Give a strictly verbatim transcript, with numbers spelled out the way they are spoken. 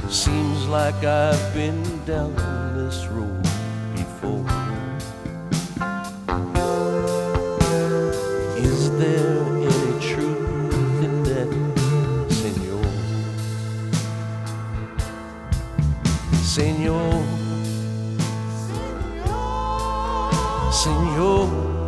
Seems like I've been down this road before. Is there any truth in that, Senor? Senor, Senor,